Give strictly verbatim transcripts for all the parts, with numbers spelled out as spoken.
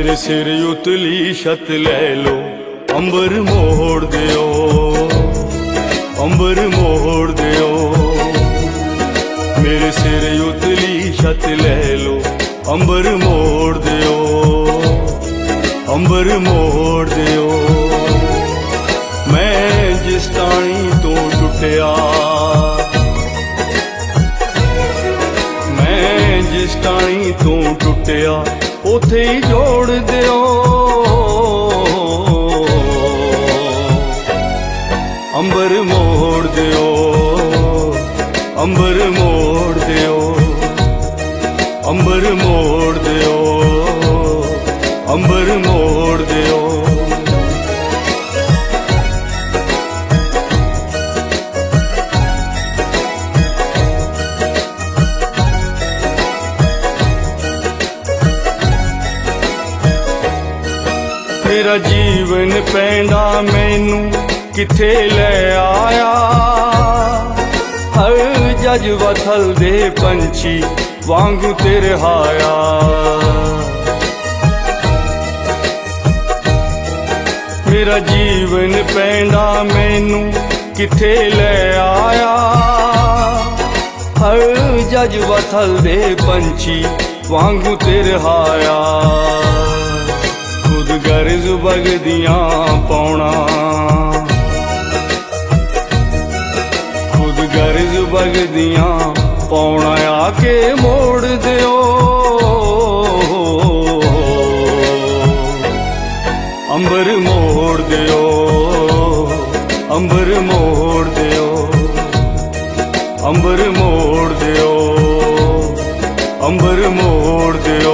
मेरे सिर उतली छत ले लो, अंबर मोड़ दियो, अंबर मोड़ दियो। मेरे सिर उतली छत ले लो, अंबर मोड़ दियो, अंबर मोड़ दियो। मैं जिस टाणी तो टुटिया, मैं जिस टाणी तो टुटिया उथे ही जोड़ दियो। अंबर मोड़ दियो, अंबर मोड़ दियो, अंबर मोड़ दियो, अंबर मोड़ दियो। मेरा जीवन पैंदा मैनू किथे ले आया, हर जज्बा थल दे पंछी वांगू तेरे हाया। मेरा जीवन पैंदा मैनू किथे ले आया, हर जज्बा थल दे पंछी वांगू तेरे हाया। खुद गर्ज बगदियां पौना, खुद गर्ज बगदियां पौना आके मोड़ दियो। अंबर मोड़ दियो, अंबर मोड़ दियो, अंबर मोड़ दियो, अंबर मोड़ दियो।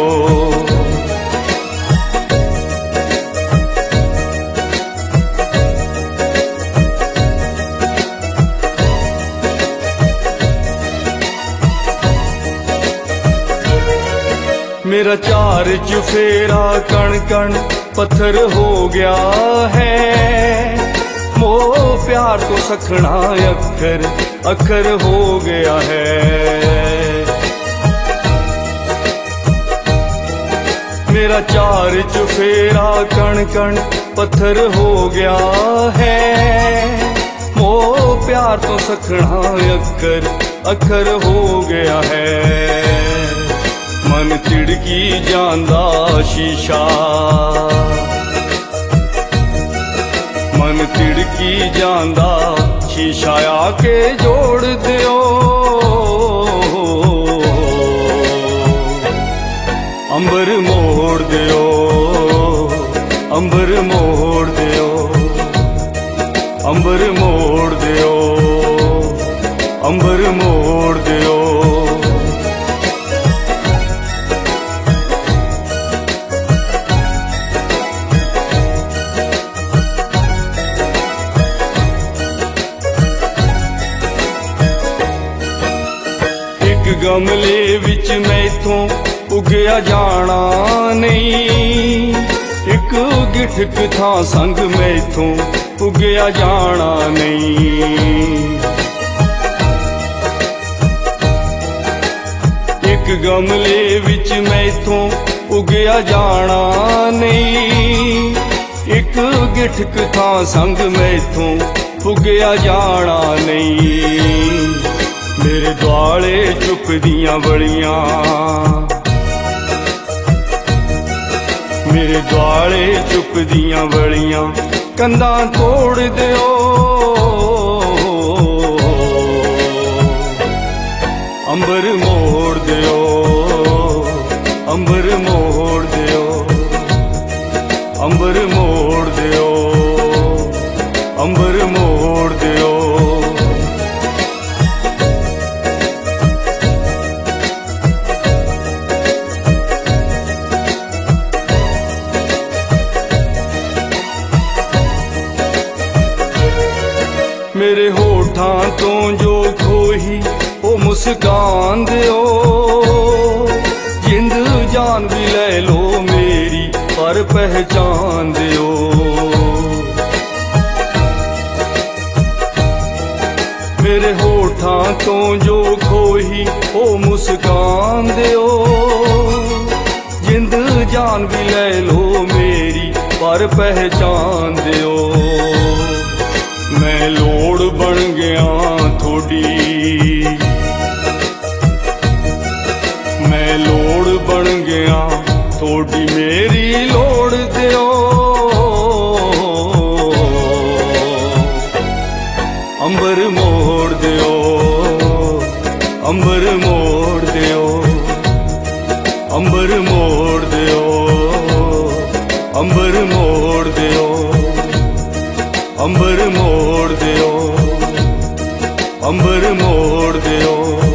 मेरा चार चुफेरा कण कण पत्थर हो गया है, मोह प्यार तो सखना अखर अखर हो गया है। मेरा चार चुफेरा कण कण पत्थर हो गया है, मोह प्यार तो सखना अखर अखर हो गया है। मन तिड़की जांदा शीशा, मन तिड़की जांदा शीशा आके जोड़ दियो। अंबर मोड़ दियो, अंबर मोड़ दियो, अंबर मोड़ दियो, अंबर मोड़ दियो। गमले विच मैथों उगया जाना नहीं, एक गिठक था संग मैथों उगया जाना नहीं। एक गमले विच मैथों उगया जाना नहीं, एक गिठक था संग मैथों उगया जाना नहीं। मेरे दुआले चुकदियां बड़ियां, मेरे दुआले चुकदियां बड़ियां कंधा तोड़ दियो। अंबर मोड़ दियो, अंबर मोड़ दियो, अंबर मोड़ दियो, अंबर मोड़ दियो। मेरे होठां तो जो खोही ओ मुस्कान दियो, जिंद जान भी ले लो मेरी पर पहचान दियो। मेरे होठां तो जो खोही ओ मुस्कान दियो, जिंद जान भी ले लो मेरी पर पहचान दियो। मैं लोड़ बन गया थोड़ी, मैं लोड़ बन गया थोड़ी, मेरी लोड़ दियो। अंबर मोड़ दियो, अंबर मोड़ दियो, अंबर मोड़ दियो, अंबर मोड़ दियो, अंबर मोड़ दियो, अंबर मोड़ दियो।